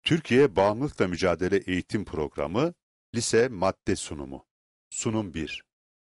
Türkiye Bağımlılıkla Mücadele Eğitim Programı, Lise Madde Sunumu. Sunum 1.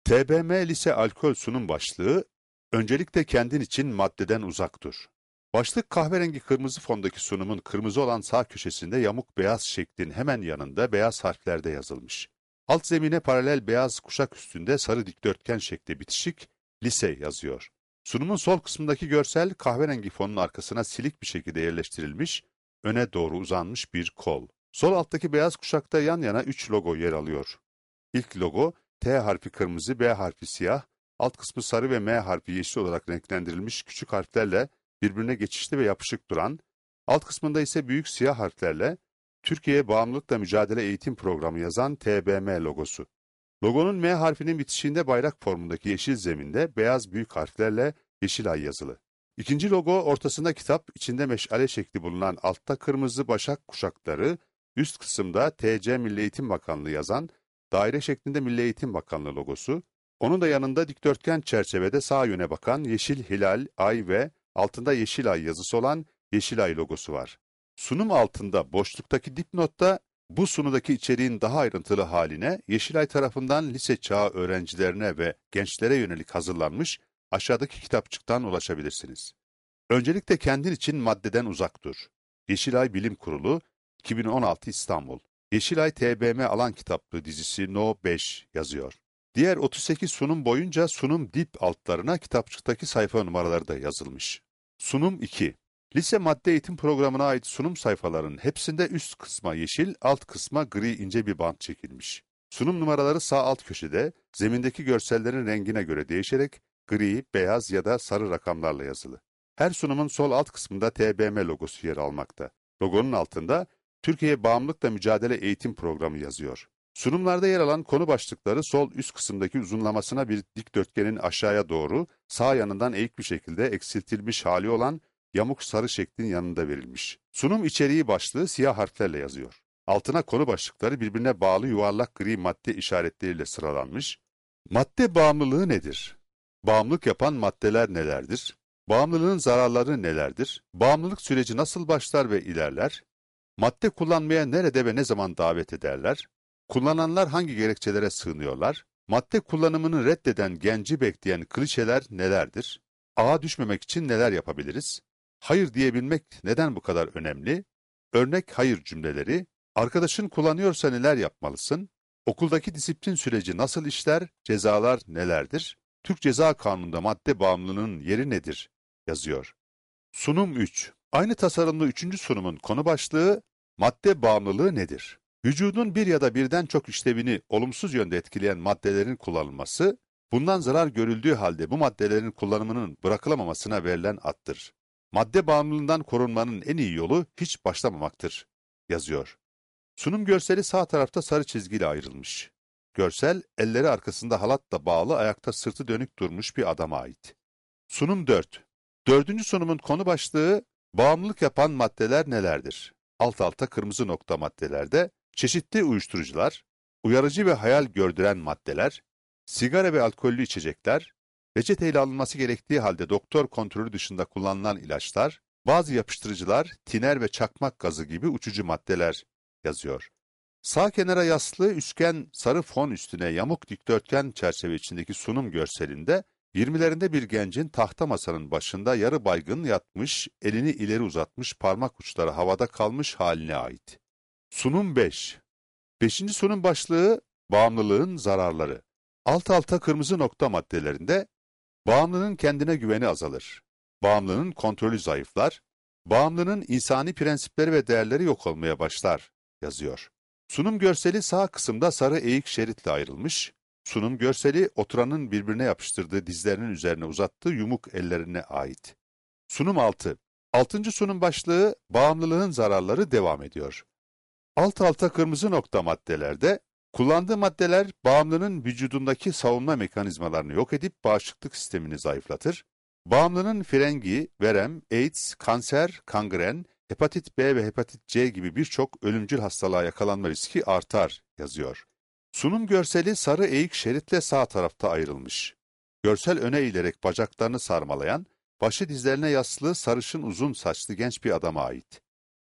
TBM Lise Alkol Sunum Başlığı, öncelikle kendin için maddeden uzak dur. Başlık kahverengi kırmızı fondaki sunumun kırmızı olan sağ köşesinde yamuk beyaz şeklin hemen yanında beyaz harflerde yazılmış. Alt zemine paralel beyaz kuşak üstünde sarı dikdörtgen şekli bitişik lise yazıyor. Sunumun sol kısmındaki görsel kahverengi fonun arkasına silik bir şekilde yerleştirilmiş, öne doğru uzanmış bir kol. Sol alttaki beyaz kuşakta yan yana 3 logo yer alıyor. İlk logo T harfi kırmızı, B harfi siyah, alt kısmı sarı ve M harfi yeşil olarak renklendirilmiş küçük harflerle birbirine geçişli ve yapışık duran, alt kısmında ise büyük siyah harflerle Türkiye Bağımlılıkla Mücadele Eğitim Programı yazan TBM logosu. Logonun M harfinin bitişiğinde bayrak formundaki yeşil zeminde beyaz büyük harflerle Yeşilay yazılı. İkinci logo ortasında kitap, içinde meşale şekli bulunan altta kırmızı başak kuşakları, üst kısımda TC Milli Eğitim Bakanlığı yazan daire şeklinde Milli Eğitim Bakanlığı logosu, onun da yanında dikdörtgen çerçevede sağ yöne bakan yeşil hilal, ay ve altında Yeşilay yazısı olan Yeşilay logosu var. Sunum altında boşluktaki dipnotta bu sunudaki içeriğin daha ayrıntılı haline Yeşilay tarafından lise çağı öğrencilerine ve gençlere yönelik hazırlanmış aşağıdaki kitapçıktan ulaşabilirsiniz. Öncelikle kendin için maddeden uzak dur. Yeşilay Bilim Kurulu, 2016 İstanbul. Yeşilay TBM Alan Kitaplığı dizisi No 5 yazıyor. Diğer 38 sunum boyunca sunum dip altlarına kitapçıktaki sayfa numaraları da yazılmış. Sunum 2. Lise madde eğitim programına ait sunum sayfalarının hepsinde üst kısma yeşil, alt kısma gri ince bir bant çekilmiş. Sunum numaraları sağ alt köşede, zemindeki görsellerin rengine göre değişerek gri, beyaz ya da sarı rakamlarla yazılı. Her sunumun sol alt kısmında TBM logosu yer almakta. Logonun altında Türkiye Bağımlılıkla Mücadele Eğitim Programı yazıyor. Sunumlarda yer alan konu başlıkları sol üst kısımdaki uzunlamasına bir dikdörtgenin aşağıya doğru sağ yanından eğik bir şekilde eksiltilmiş hali olan yamuk sarı şeklin yanında verilmiş. Sunum içeriği başlığı siyah harflerle yazıyor. Altına konu başlıkları birbirine bağlı yuvarlak gri madde işaretleriyle sıralanmış. Madde bağımlılığı nedir? Bağımlılık yapan maddeler nelerdir? Bağımlılığın zararları nelerdir? Bağımlılık süreci nasıl başlar ve ilerler? Madde kullanmaya nerede ve ne zaman davet ederler? Kullananlar hangi gerekçelere sığınıyorlar? Madde kullanımını reddeden genci bekleyen klişeler nelerdir? Ağa düşmemek için neler yapabiliriz? Hayır diyebilmek neden bu kadar önemli? Örnek hayır cümleleri, arkadaşın kullanıyorsa neler yapmalısın? Okuldaki disiplin süreci nasıl işler? Cezalar nelerdir? Türk Ceza Kanunu'nda madde bağımlılığının yeri nedir? Yazıyor. Sunum 3. Aynı tasarımlı 3. sunumun konu başlığı, madde bağımlılığı nedir? Vücudun bir ya da birden çok işlevini olumsuz yönde etkileyen maddelerin kullanılması, bundan zarar görüldüğü halde bu maddelerin kullanımının bırakılamamasına verilen addır. Madde bağımlılığından korunmanın en iyi yolu hiç başlamamaktır, yazıyor. Sunum görseli sağ tarafta sarı çizgiyle ayrılmış. Görsel, elleri arkasında halatla bağlı ayakta sırtı dönük durmuş bir adama ait. Sunum 4. Dördüncü sunumun konu başlığı, bağımlılık yapan maddeler nelerdir? Alt alta kırmızı nokta maddelerde, çeşitli uyuşturucular, uyarıcı ve hayal gördüren maddeler, sigara ve alkollü içecekler, reçeteyle alınması gerektiği halde doktor kontrolü dışında kullanılan ilaçlar, bazı yapıştırıcılar, tiner ve çakmak gazı gibi uçucu maddeler yazıyor. Sağ kenara yaslı üçgen sarı fon üstüne yamuk dikdörtgen çerçeve içindeki sunum görselinde 20'lerinde bir gencin tahta masanın başında yarı baygın yatmış, elini ileri uzatmış, parmak uçları havada kalmış haline ait. Sunum 5. Beşinci sunum başlığı bağımlılığın zararları. Alt alta kırmızı nokta maddelerinde bağımlının kendine güveni azalır. Bağımlının kontrolü zayıflar. Bağımlının insani prensipleri ve değerleri yok olmaya başlar yazıyor. Sunum görseli sağ kısımda sarı eğik şeritle ayrılmış. Sunum görseli oturanın birbirine yapıştırdığı dizlerinin üzerine uzattığı yumuk ellerine ait. Sunum 6. Altıncı sunum başlığı bağımlılığın zararları devam ediyor. Alt alta kırmızı nokta maddelerde kullandığı maddeler bağımlının vücudundaki savunma mekanizmalarını yok edip bağışıklık sistemini zayıflatır. Bağımlının frengi, verem, AIDS, kanser, kangren, hepatit B ve hepatit C gibi birçok ölümcül hastalığa yakalanma riski artar yazıyor. Sunum görseli sarı eğik şeritle sağ tarafta ayrılmış. Görsel öne eğilerek bacaklarını sarmalayan, başı dizlerine yaslı sarışın uzun saçlı genç bir adama ait.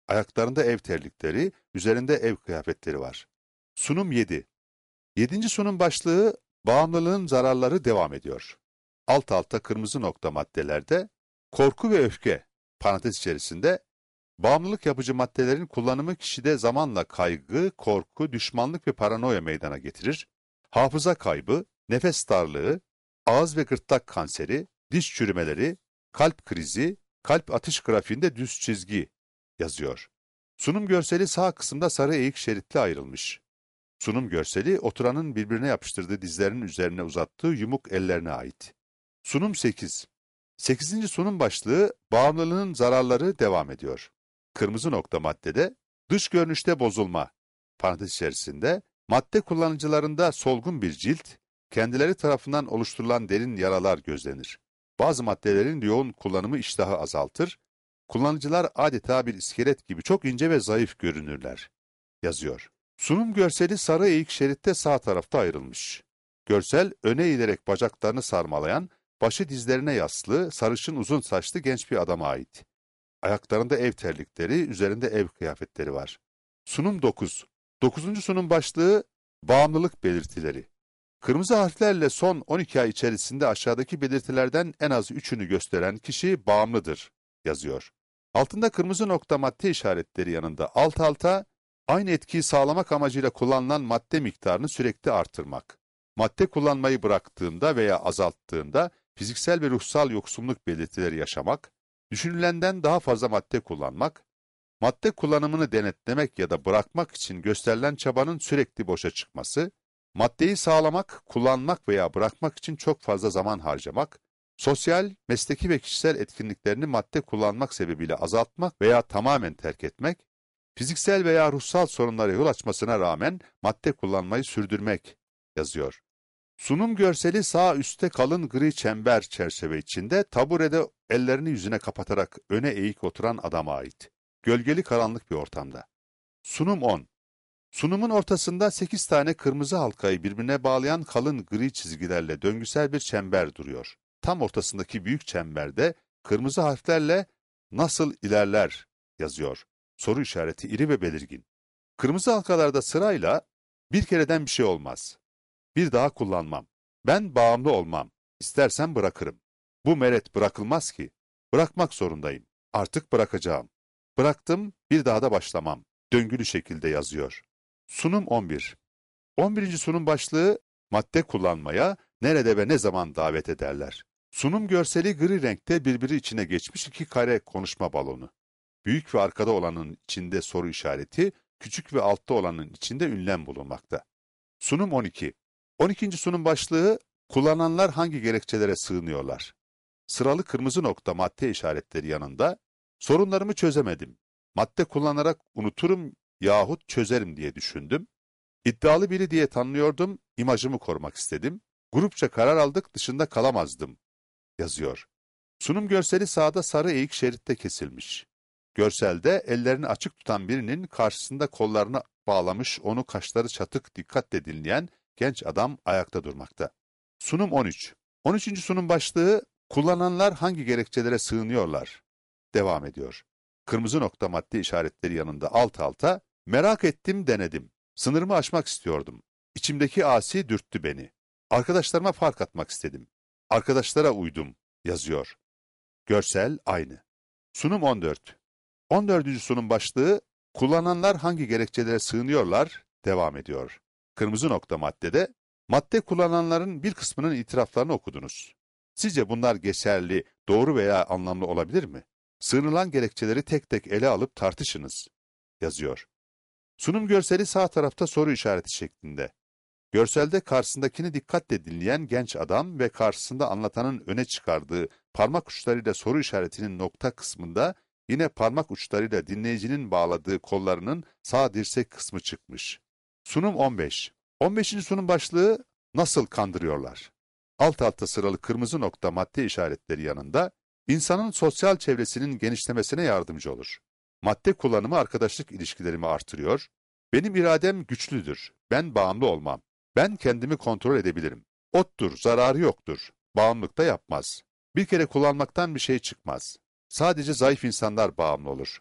Ayaklarında ev terlikleri, üzerinde ev kıyafetleri var. Sunum 7. Yedinci sunum başlığı bağımlılığın zararları devam ediyor. Alt alta kırmızı nokta maddelerde korku ve öfke parantez içerisinde bağımlılık yapıcı maddelerin kullanımı kişide zamanla kaygı, korku, düşmanlık ve paranoya meydana getirir. Hafıza kaybı, nefes darlığı, ağız ve gırtlak kanseri, diş çürümeleri, kalp krizi, kalp atış grafiğinde düz çizgi yazıyor. Sunum görseli sağ kısımda sarı eğik şeritle ayrılmış. Sunum görseli oturanın birbirine yapıştırdığı dizlerinin üzerine uzattığı yumuk ellerine ait. Sunum 8. Sekizinci sunum başlığı bağımlılığın zararları devam ediyor. Kırmızı nokta maddede dış görünüşte bozulma parantez içerisinde madde kullanıcılarında solgun bir cilt, kendileri tarafından oluşturulan derin yaralar gözlenir. Bazı maddelerin yoğun kullanımı iştahı azaltır, kullanıcılar adeta bir iskelet gibi çok ince ve zayıf görünürler, yazıyor. Sunum görseli sarı eğik şeritte sağ tarafta ayrılmış. Görsel öne eğilerek bacaklarını sarmalayan, başı dizlerine yaslı, sarışın uzun saçlı genç bir adama ait. Ayaklarında ev terlikleri, üzerinde ev kıyafetleri var. Sunum 9. Dokuzuncu sunum başlığı bağımlılık belirtileri. Kırmızı harflerle son 12 ay içerisinde aşağıdaki belirtilerden en az 3'ünü gösteren kişi bağımlıdır, yazıyor. Altında kırmızı nokta madde işaretleri yanında alt alta aynı etkiyi sağlamak amacıyla kullanılan madde miktarını sürekli artırmak. Madde kullanmayı bıraktığında veya azalttığında fiziksel ve ruhsal yoksunluk belirtileri yaşamak, düşünülenden daha fazla madde kullanmak, madde kullanımını denetlemek ya da bırakmak için gösterilen çabanın sürekli boşa çıkması, maddeyi sağlamak, kullanmak veya bırakmak için çok fazla zaman harcamak, sosyal, mesleki ve kişisel etkinliklerini madde kullanmak sebebiyle azaltmak veya tamamen terk etmek, fiziksel veya ruhsal sorunlara yol açmasına rağmen madde kullanmayı sürdürmek, yazıyor. Sunum görseli sağ üstte kalın gri çember çerçeve içinde taburede ellerini yüzüne kapatarak öne eğik oturan adama ait. Gölgeli karanlık bir ortamda. Sunum 10. Sunumun ortasında 8 tane kırmızı halkayı birbirine bağlayan kalın gri çizgilerle döngüsel bir çember duruyor. Tam ortasındaki büyük çemberde kırmızı harflerle "Nasıl ilerler?" yazıyor. Soru işareti iri ve belirgin. Kırmızı halkalarda sırayla "Bir kereden bir şey olmaz. Bir daha kullanmam. Ben bağımlı olmam. İstersen bırakırım. Bu meret bırakılmaz ki. Bırakmak zorundayım. Artık bırakacağım. Bıraktım, bir daha da başlamam." Döngülü şekilde yazıyor. Sunum 11. 11. sunum başlığı madde kullanmaya nerede ve ne zaman davet ederler. Sunum görseli gri renkte birbiri içine geçmiş iki kare konuşma balonu. Büyük ve arkada olanın içinde soru işareti, küçük ve altta olanın içinde ünlem bulunmakta. Sunum 12. 12. sunum başlığı kullananlar hangi gerekçelere sığınıyorlar? Sıralı kırmızı nokta madde işaretleri yanında sorunlarımı çözemedim. Madde kullanarak unuturum yahut çözerim diye düşündüm. İddialı biri diye tanınıyordum, imajımı korumak istedim. Grupça karar aldık, dışında kalamazdım, yazıyor. Sunum görseli sağda sarı eğik şeritte kesilmiş. Görselde ellerini açık tutan birinin karşısında kollarını bağlamış, onu kaşları çatık dikkatle dinleyen genç adam ayakta durmakta. Sunum 13. 13. sunum başlığı kullananlar hangi gerekçelere sığınıyorlar? Devam ediyor. Kırmızı nokta madde işaretleri yanında alt alta merak ettim denedim. Sınırımı aşmak istiyordum. İçimdeki asi dürttü beni. Arkadaşlarıma fark atmak istedim. Arkadaşlara uydum, yazıyor. Görsel aynı. Sunum 14. 14. sunum başlığı kullananlar hangi gerekçelere sığınıyorlar? Devam ediyor. Kırmızı nokta maddede madde kullananların bir kısmının itiraflarını okudunuz. Sizce bunlar geçerli, doğru veya anlamlı olabilir mi? Sığınılan gerekçeleri tek tek ele alıp tartışınız, yazıyor. Sunum görseli sağ tarafta soru işareti şeklinde. Görselde karşısındakini dikkatle dinleyen genç adam ve karşısında anlatanın öne çıkardığı parmak uçlarıyla soru işaretinin nokta kısmında yine parmak uçlarıyla dinleyicinin bağladığı kollarının sağ dirsek kısmı çıkmış. Sunum 15. 15. sunum başlığı nasıl kandırıyorlar? Alt alta sıralı kırmızı nokta madde işaretleri yanında insanın sosyal çevresinin genişlemesine yardımcı olur. Madde kullanımı arkadaşlık ilişkilerimi artırıyor. Benim iradem güçlüdür. Ben bağımlı olmam. Ben kendimi kontrol edebilirim. Ottur, zararı yoktur. Bağımlılık da yapmaz. Bir kere kullanmaktan bir şey çıkmaz. Sadece zayıf insanlar bağımlı olur.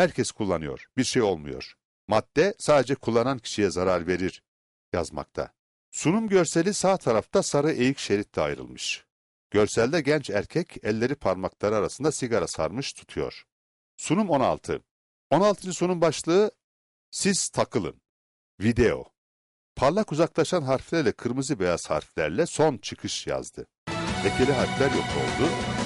Herkes kullanıyor, bir şey olmuyor. Madde sadece kullanan kişiye zarar verir yazmakta. Sunum görseli sağ tarafta sarı eğik şeritle ayrılmış. Görselde genç erkek elleri parmakları arasında sigara sarmış tutuyor. Sunum 16. 16. sunum başlığı siz takılın. Video. Parlak uzaklaşan harflerle kırmızı beyaz harflerle son çıkış yazdı. Lekeli harfler yok oldu.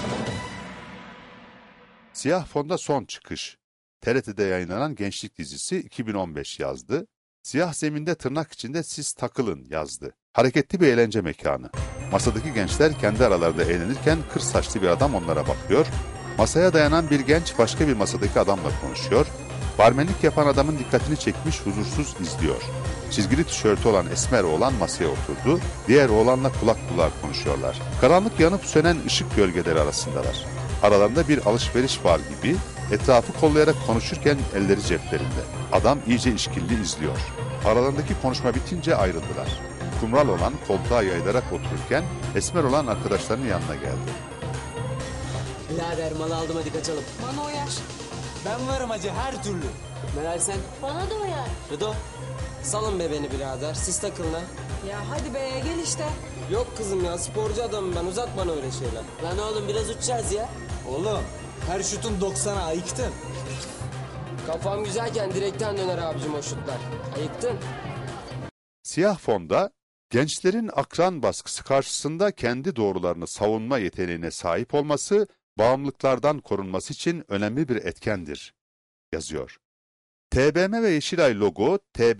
Siyah fonda son çıkış. TRT'de yayınlanan Gençlik dizisi 2015 yazdı. Siyah zeminde tırnak içinde siz takılın yazdı. Hareketli bir eğlence mekanı. Masadaki gençler kendi aralarında eğlenirken kır saçlı bir adam onlara bakıyor. Masaya dayanan bir genç başka bir masadaki adamla konuşuyor. Barmenlik yapan adamın dikkatini çekmiş huzursuz izliyor. Çizgili tişörtü olan esmer oğlan masaya oturdu. Diğer oğlanla kulak kulağa konuşuyorlar. Karanlık yanıp sönen ışık gölgeleri arasındalar. Aralarında bir alışveriş var gibi etrafı kollayarak konuşurken elleri ceplerinde. Adam iyice işkilli izliyor. Aralarındaki konuşma bitince ayrıldılar. Kumral olan koltuğa yayılarak otururken esmer olan arkadaşlarının yanına geldi. Birader malı aldım hadi kaçalım. Bana uyar. Ben varım hacı her türlü. Meral sen? Bana da uyar. Rıdo? Salın be beni birader siz takılın ha. Ya hadi be gel işte. Yok kızım ya sporcu adamım ben uzat bana öyle şeyler. Lan oğlum biraz uçacağız ya. Oğlum her şutun 90'a ayıktın. Kafam güzelken direkten döner abicim o şutlar. Ayıktın. Siyah fonda gençlerin akran baskısı karşısında kendi doğrularını savunma yeteneğine sahip olması, bağımlılıklardan korunması için önemli bir etkendir yazıyor. TBM ve Yeşilay logo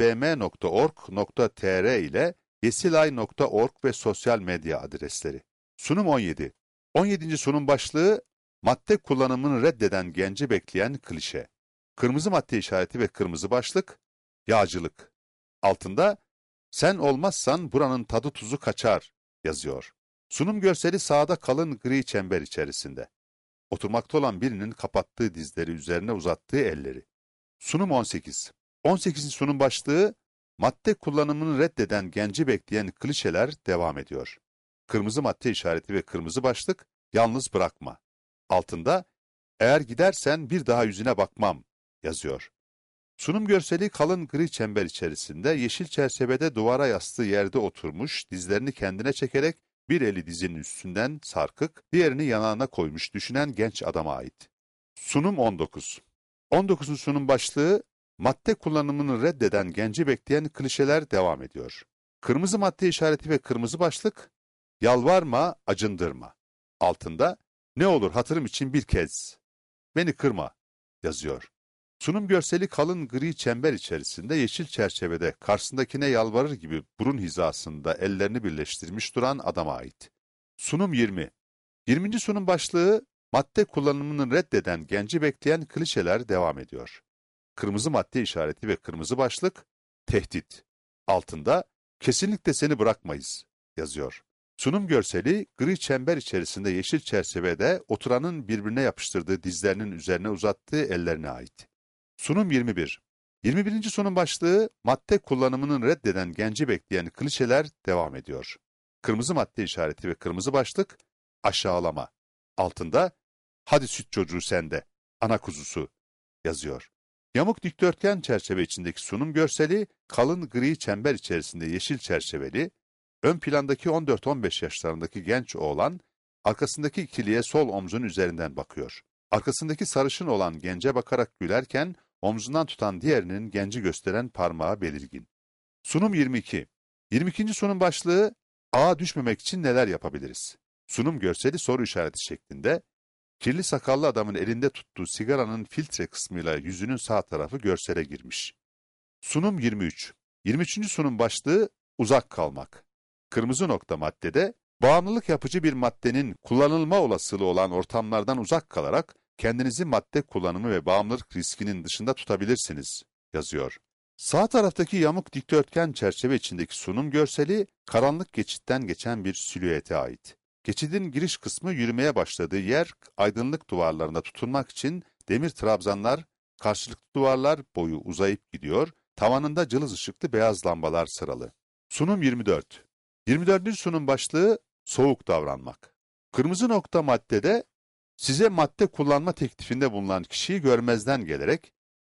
tbm.org.tr ile yesilay.org ve sosyal medya adresleri. Sunum 17. 17. sunum başlığı madde kullanımını reddeden genci bekleyen klişe. Kırmızı madde işareti ve kırmızı başlık yağcılık. Altında sen olmazsan buranın tadı tuzu kaçar yazıyor. Sunum görseli sağda kalın gri çember içerisinde. Oturmakta olan birinin kapattığı dizleri üzerine uzattığı elleri. Sunum 18. 18. sunum başlığı madde kullanımını reddeden genci bekleyen klişeler devam ediyor. Kırmızı madde işareti ve kırmızı başlık yalnız bırakma. Altında eğer gidersen bir daha yüzüne bakmam yazıyor. Sunum görseli kalın gri çember içerisinde yeşil çerçevede duvara yastığı yerde oturmuş, dizlerini kendine çekerek bir eli dizinin üstünden sarkık, diğerini yanağına koymuş düşünen genç adama ait. Sunum 19. 19. sunum başlığı madde kullanımını reddeden genci bekleyen klişeler devam ediyor. Kırmızı madde işareti ve kırmızı başlık yalvarma, acındırma. Altında ne olur hatırım için bir kez beni kırma yazıyor. Sunum görseli kalın gri çember içerisinde yeşil çerçevede karşısındakine yalvarır gibi burun hizasında ellerini birleştirmiş duran adama ait. Sunum 20. 20. sunum başlığı madde kullanımını reddeden genci bekleyen klişeler devam ediyor. Kırmızı madde işareti ve kırmızı başlık tehdit. Altında kesinlikle seni bırakmayız yazıyor. Sunum görseli gri çember içerisinde yeşil çerçevede oturanın birbirine yapıştırdığı dizlerinin üzerine uzattığı ellerine ait. Sunum 21. 21. sunum başlığı madde kullanımını reddeden genci bekleyen klişeler devam ediyor. Kırmızı madde işareti ve kırmızı başlık aşağılama. Altında hadi süt çocuğu sende, ana kuzusu yazıyor. Yamuk dikdörtgen çerçeve içindeki sunum görseli kalın gri çember içerisinde yeşil çerçeveli, ön plandaki 14-15 yaşlarındaki genç oğlan arkasındaki ikiliye sol omzun üzerinden bakıyor. Arkasındaki sarışın olan gence bakarak gülerken omzundan tutan diğerinin genci gösteren parmağı belirgin. Sunum 22. 22. sunum başlığı ağa düşmemek için neler yapabiliriz? Sunum görseli soru işareti şeklinde, kirli sakallı adamın elinde tuttuğu sigaranın filtre kısmıyla yüzünün sağ tarafı görsele girmiş. Sunum 23. 23. sunum başlığı uzak kalmak. Kırmızı nokta maddede, bağımlılık yapıcı bir maddenin kullanılma olasılığı olan ortamlardan uzak kalarak kendinizi madde kullanımı ve bağımlılık riskinin dışında tutabilirsiniz yazıyor. Sağ taraftaki yamuk dikdörtgen çerçeve içindeki sunum görseli karanlık geçitten geçen bir silüete ait. Geçidin giriş kısmı yürümeye başladığı yer aydınlık duvarlarına tutunmak için demir trabzanlar, karşılıklı duvarlar boyu uzayıp gidiyor, tavanında cılız ışıklı beyaz lambalar sıralı. Sunum 24. 24. sunum başlığı soğuk davranmak. Kırmızı nokta maddede size madde kullanma teklifinde bulunan kişiyi görmezden gelerek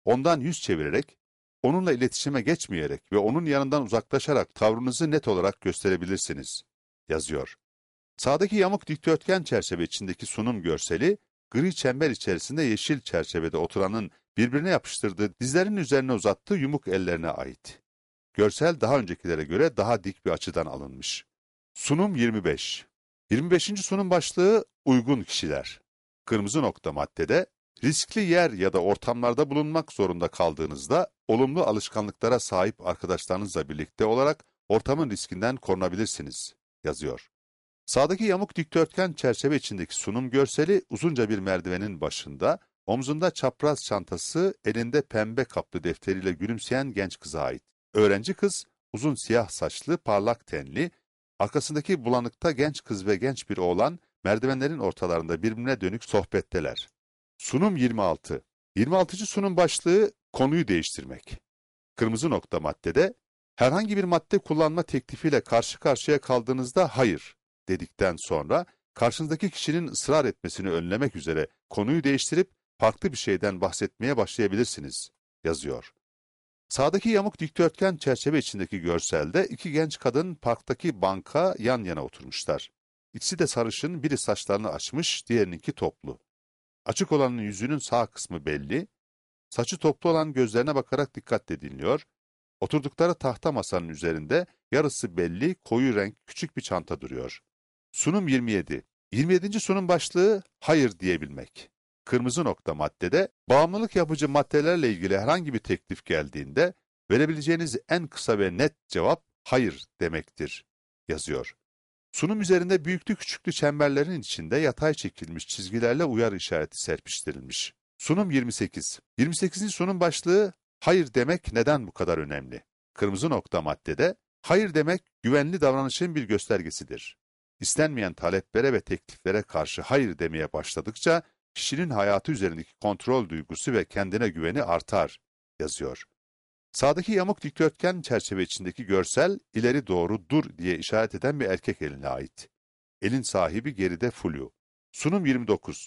ondan yüz çevirerek, onunla iletişime geçmeyerek ve onun yanından uzaklaşarak tavrınızı net olarak gösterebilirsiniz, yazıyor. Sağdaki yamuk dikdörtgen çerçeve içindeki sunum görseli, gri çember içerisinde yeşil çerçevede oturanın birbirine yapıştırdığı dizlerinin üzerine uzattığı yumuk ellerine ait. Görsel daha öncekilere göre daha dik bir açıdan alınmış. Sunum 25. 25. sunum başlığı uygun kişiler. Kırmızı nokta maddede, riskli yer ya da ortamlarda bulunmak zorunda kaldığınızda olumlu alışkanlıklara sahip arkadaşlarınızla birlikte olarak ortamın riskinden korunabilirsiniz, yazıyor. Sağdaki yamuk dikdörtgen çerçeve içindeki sunum görseli uzunca bir merdivenin başında, omzunda çapraz çantası, elinde pembe kaplı defteriyle gülümseyen genç kıza ait. Öğrenci kız, uzun siyah saçlı, parlak tenli, arkasındaki bulanıkta genç kız ve genç bir oğlan merdivenlerin ortalarında birbirine dönük sohbetteler. Sunum 26. 26. sunum başlığı konuyu değiştirmek. Kırmızı nokta maddede, herhangi bir madde kullanma teklifiyle karşı karşıya kaldığınızda hayır dedikten sonra karşınızdaki kişinin ısrar etmesini önlemek üzere konuyu değiştirip farklı bir şeyden bahsetmeye başlayabilirsiniz, yazıyor. Sağdaki yamuk dikdörtgen çerçeve içindeki görselde iki genç kadın parktaki banka yan yana oturmuşlar. İkisi de sarışın, biri saçlarını açmış, diğerininki toplu. Açık olanın yüzünün sağ kısmı belli, saçı toplu olan gözlerine bakarak dikkatle dinliyor. Oturdukları tahta masanın üzerinde yarısı belli, koyu renk küçük bir çanta duruyor. Sunum 27. 27. sunum başlığı hayır diyebilmek. Kırmızı nokta maddede, bağımlılık yapıcı maddelerle ilgili herhangi bir teklif geldiğinde verebileceğiniz en kısa ve net cevap hayır demektir, yazıyor. Sunum üzerinde büyüklü küçüklü çemberlerin içinde yatay çekilmiş çizgilerle uyarı işareti serpiştirilmiş. Sunum 28. 28. sunum başlığı hayır demek neden bu kadar önemli? Kırmızı nokta maddede, hayır demek güvenli davranışın bir göstergesidir. İstenmeyen taleplere ve tekliflere karşı hayır demeye başladıkça kişinin hayatı üzerindeki kontrol duygusu ve kendine güveni artar, yazıyor. Sağdaki yamuk dikdörtgen çerçeve içindeki görsel, ileri doğru dur diye işaret eden bir erkek eline ait. Elin sahibi geride flu. Sunum 29.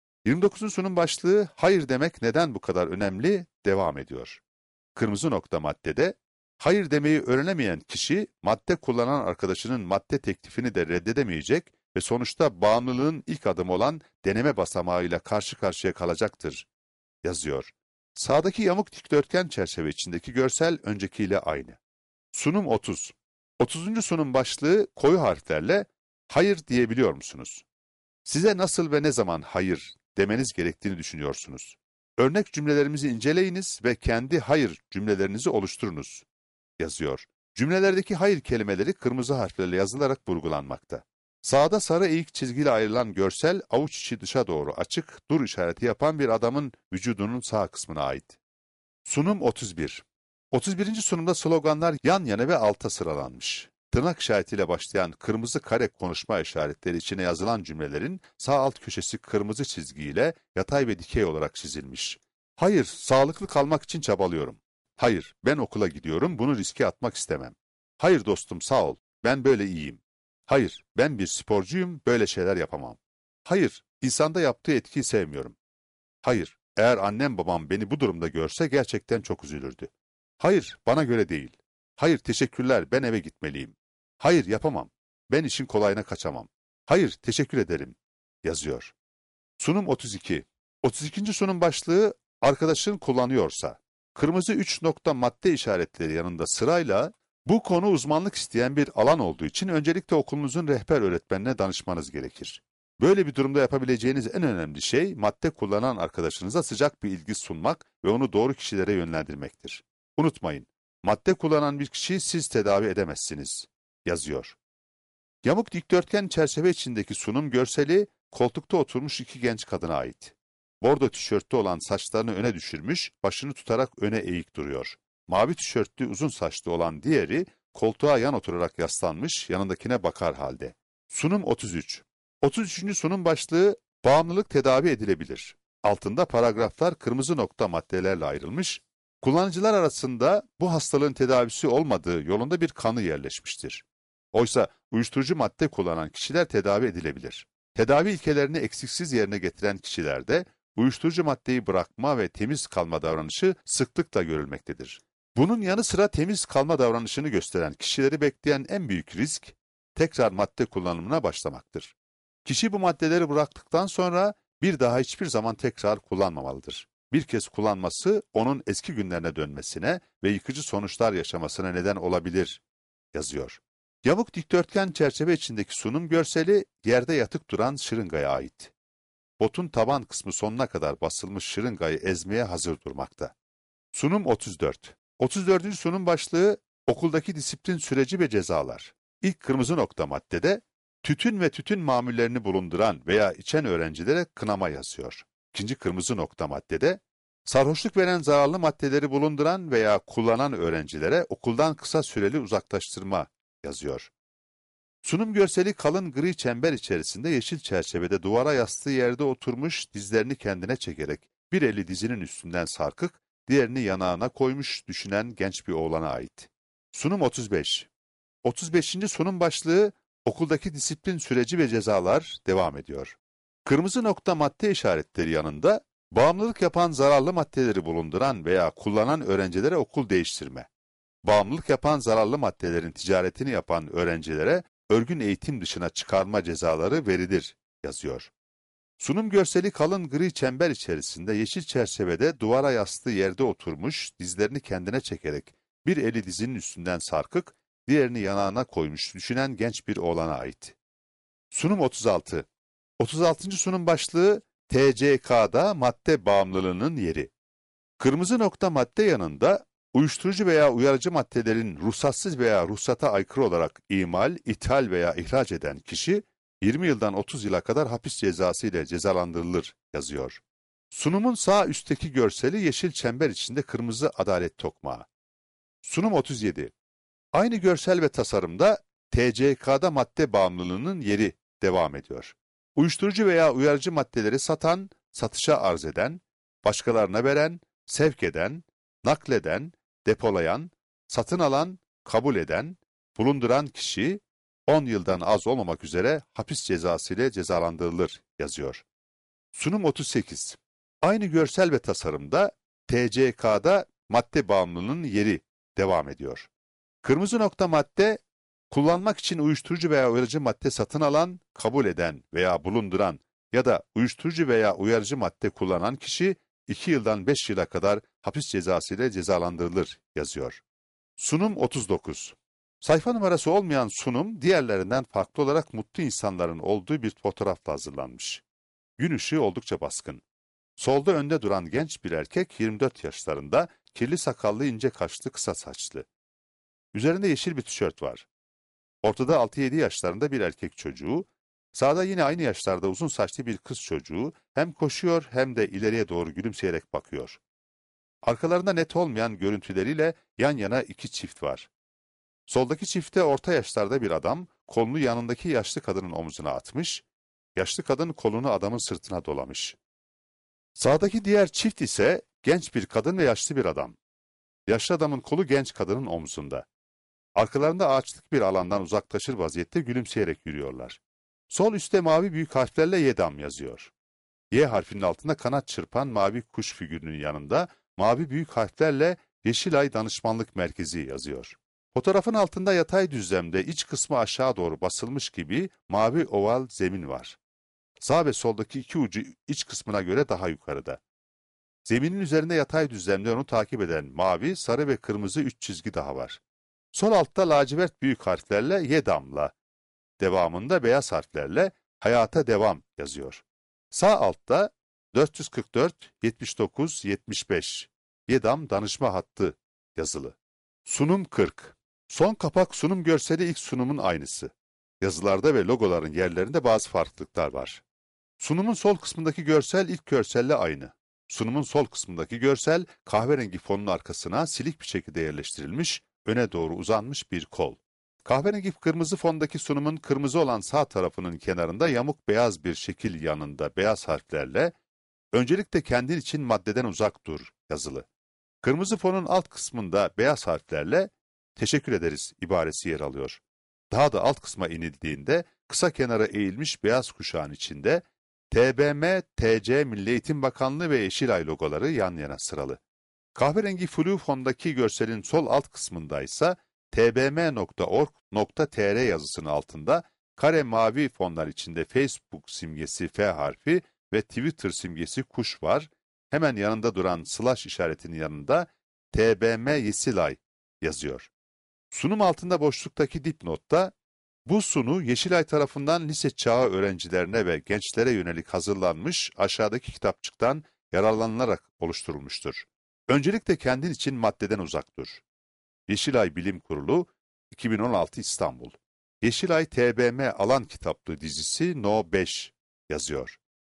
29'un sunum başlığı hayır demek neden bu kadar önemli devam ediyor. Kırmızı nokta maddede, hayır demeyi öğrenemeyen kişi, madde kullanan arkadaşının madde teklifini de reddedemeyecek ve sonuçta bağımlılığın ilk adımı olan deneme basamağıyla karşı karşıya kalacaktır, yazıyor. Sağdaki yamuk dikdörtgen çerçeve içindeki görsel öncekiyle aynı. Sunum 30. 30. sunum başlığı koyu harflerle hayır diyebiliyor musunuz? Size nasıl ve ne zaman hayır demeniz gerektiğini düşünüyorsunuz. Örnek cümlelerimizi inceleyiniz ve kendi hayır cümlelerinizi oluşturunuz, yazıyor. Cümlelerdeki hayır kelimeleri kırmızı harflerle yazılarak vurgulanmakta. Sağda sarı eğik çizgiyle ayrılan görsel, avuç içi dışa doğru açık, dur işareti yapan bir adamın vücudunun sağ kısmına ait. Sunum 31. 31. sunumda sloganlar yan yana ve alta sıralanmış. Tırnak işaretiyle başlayan kırmızı kare konuşma işaretleri içine yazılan cümlelerin sağ alt köşesi kırmızı çizgiyle yatay ve dikey olarak çizilmiş. Hayır, sağlıklı kalmak için çabalıyorum. Hayır, ben okula gidiyorum, bunu riske atmak istemem. Hayır dostum, sağ ol, ben böyle iyiyim. Hayır, ben bir sporcuyum, böyle şeyler yapamam. Hayır, insanda yaptığı etkiyi sevmiyorum. Hayır, eğer annem babam beni bu durumda görse gerçekten çok üzülürdü. Hayır, bana göre değil. Hayır, teşekkürler, ben eve gitmeliyim. Hayır, yapamam. Ben işin kolayına kaçamam. Hayır, teşekkür ederim, yazıyor. Sunum 32. 32. sunum başlığı arkadaşın kullanıyorsa. Kırmızı 3 nokta madde işaretleri yanında sırayla bu konu uzmanlık isteyen bir alan olduğu için öncelikle okulunuzun rehber öğretmenine danışmanız gerekir. Böyle bir durumda yapabileceğiniz en önemli şey madde kullanan arkadaşınıza sıcak bir ilgi sunmak ve onu doğru kişilere yönlendirmektir. Unutmayın, madde kullanan bir kişiyi siz tedavi edemezsiniz, yazıyor. Yamuk dikdörtgen çerçeve içindeki sunum görseli koltukta oturmuş iki genç kadına ait. Bordo tişörtlü olan saçlarını öne düşürmüş, başını tutarak öne eğik duruyor. Mavi tişörtlü uzun saçlı olan diğeri koltuğa yan oturarak yaslanmış, yanındakine bakar halde. Sunum 33. 33. sunum başlığı bağımlılık tedavi edilebilir. Altında paragraflar kırmızı nokta maddelerle ayrılmış. Kullanıcılar arasında bu hastalığın tedavisi olmadığı yolunda bir kanı yerleşmiştir. Oysa uyuşturucu madde kullanan kişiler tedavi edilebilir. Tedavi ilkelerini eksiksiz yerine getiren kişilerde uyuşturucu maddeyi bırakma ve temiz kalma davranışı sıklıkla görülmektedir. Bunun yanı sıra temiz kalma davranışını gösteren kişileri bekleyen en büyük risk, tekrar madde kullanımına başlamaktır. Kişi bu maddeleri bıraktıktan sonra bir daha hiçbir zaman tekrar kullanmamalıdır. Bir kez kullanması onun eski günlerine dönmesine ve yıkıcı sonuçlar yaşamasına neden olabilir, yazıyor. Yamuk dikdörtgen çerçeve içindeki sunum görseli yerde yatık duran şırıngaya ait. Botun taban kısmı sonuna kadar basılmış şırıngayı ezmeye hazır durmakta. Sunum 34. 34. sunum başlığı okuldaki disiplin süreci ve cezalar. İlk kırmızı nokta maddede tütün ve tütün mamullerini bulunduran veya içen öğrencilere kınama yazıyor. İkinci kırmızı nokta maddede sarhoşluk veren zararlı maddeleri bulunduran veya kullanan öğrencilere okuldan kısa süreli uzaklaştırma yazıyor. Sunum görseli kalın gri çember içerisinde yeşil çerçevede duvara yastığı yerde oturmuş, dizlerini kendine çekerek bir eli dizinin üstünden sarkık, diğerini yanağına koymuş düşünen genç bir oğlana ait. Sunum 35. 35. sunum başlığı okuldaki disiplin süreci ve cezalar devam ediyor. Kırmızı nokta madde işaretleri yanında bağımlılık yapan zararlı maddeleri bulunduran veya kullanan öğrencilere okul değiştirme. Bağımlılık yapan zararlı maddelerin ticaretini yapan öğrencilere örgün eğitim dışına çıkarma cezaları verilir, yazıyor. Sunum görseli kalın gri çember içerisinde yeşil çerçevede duvara yastığı yerde oturmuş, dizlerini kendine çekerek bir eli dizinin üstünden sarkık, diğerini yanağına koymuş düşünen genç bir oğlana ait. Sunum 36. 36. sunum başlığı TCK'da madde bağımlılığının yeri. Kırmızı nokta madde yanında uyuşturucu veya uyarıcı maddelerin ruhsatsız veya ruhsata aykırı olarak imal, ithal veya ihraç eden kişi 20 yıldan 30 yıla kadar hapis cezası ile cezalandırılır, yazıyor. Sunumun sağ üstteki görseli yeşil çember içinde kırmızı adalet tokmağı. Sunum 37. Aynı görsel ve tasarımda TCK'da madde bağımlılığının yeri devam ediyor. Uyuşturucu veya uyarıcı maddeleri satan, satışa arz eden, başkalarına veren, sevk eden, nakleden, depolayan, satın alan, kabul eden, bulunduran kişi 10 yıldan az olmamak üzere hapis cezası ile cezalandırılır, yazıyor. Sunum 38. Aynı görsel ve tasarımda TCK'da madde bağımlılığının yeri devam ediyor. Kırmızı nokta madde, kullanmak için uyuşturucu veya uyarıcı madde satın alan, kabul eden veya bulunduran ya da uyuşturucu veya uyarıcı madde kullanan kişi 2 yıldan 5 yıla kadar hapis cezası ile cezalandırılır, yazıyor. Sunum 39. Sayfa numarası olmayan sunum, diğerlerinden farklı olarak mutlu insanların olduğu bir fotoğrafla hazırlanmış. Gün ışığı oldukça baskın. Solda önde duran genç bir erkek 24 yaşlarında, kirli sakallı, ince kaşlı, kısa saçlı. Üzerinde yeşil bir tişört var. Ortada 6-7 yaşlarında bir erkek çocuğu, sağda yine aynı yaşlarda uzun saçlı bir kız çocuğu hem koşuyor hem de ileriye doğru gülümseyerek bakıyor. Arkalarında net olmayan görüntüleriyle yan yana iki çift var. Soldaki çifte orta yaşlarda bir adam kolunu yanındaki yaşlı kadının omzuna atmış, yaşlı kadın kolunu adamın sırtına dolamış. Sağdaki diğer çift ise genç bir kadın ve yaşlı bir adam. Yaşlı adamın kolu genç kadının omzunda. Arkalarında ağaçlık bir alandan uzaklaşır vaziyette gülümseyerek yürüyorlar. Sol üstte mavi büyük harflerle Yedam yazıyor. Y harfinin altında kanat çırpan mavi kuş figürünün yanında mavi büyük harflerle Yeşilay Danışmanlık Merkezi yazıyor. Fotoğrafın altında yatay düzlemde iç kısmı aşağı doğru basılmış gibi mavi oval zemin var. Sağ ve soldaki iki ucu iç kısmına göre daha yukarıda. Zeminin üzerinde yatay düzlemde onu takip eden mavi, sarı ve kırmızı 3 çizgi daha var. Sol altta lacivert büyük harflerle Yedam'la, devamında beyaz harflerle Hayata Devam yazıyor. Sağ altta 444 79 75 Yedam Danışma Hattı yazılı. Sunum 40. Son kapak sunum görseli ilk sunumun aynısı. Yazılarda ve logoların yerlerinde bazı farklılıklar var. Sunumun sol kısmındaki görsel ilk görselle aynı. Sunumun sol kısmındaki görsel kahverengi fonun arkasına silik bir şekilde yerleştirilmiş, öne doğru uzanmış bir kol. Kahverengi kırmızı fondaki sunumun kırmızı olan sağ tarafının kenarında yamuk beyaz bir şekil yanında beyaz harflerle "Öncelikle kendin için maddeden uzak dur" yazılı. Kırmızı fonun alt kısmında beyaz harflerle "Teşekkür ederiz" ibaresi yer alıyor. Daha da alt kısma inildiğinde kısa kenara eğilmiş beyaz kuşağın içinde TBM, TC, Milli Eğitim Bakanlığı ve Yeşilay logoları yan yana sıralı. Kahverengi flu fondaki görselin sol alt kısmında ise tbm.org.tr yazısının altında kare mavi fonlar içinde Facebook simgesi F harfi ve Twitter simgesi kuş var. Hemen yanında duran slash işaretinin yanında TBM Yeşilay yazıyor. Sunum altında boşluktaki dipnotta bu sunu Yeşilay tarafından lise çağı öğrencilerine ve gençlere yönelik hazırlanmış aşağıdaki kitapçıktan yararlanılarak oluşturulmuştur. Öncelikle kendin için maddeden uzak dur. Yeşilay Bilim Kurulu 2016 İstanbul. Yeşilay TBM Alan Kitaplığı dizisi No 5 yazıyor.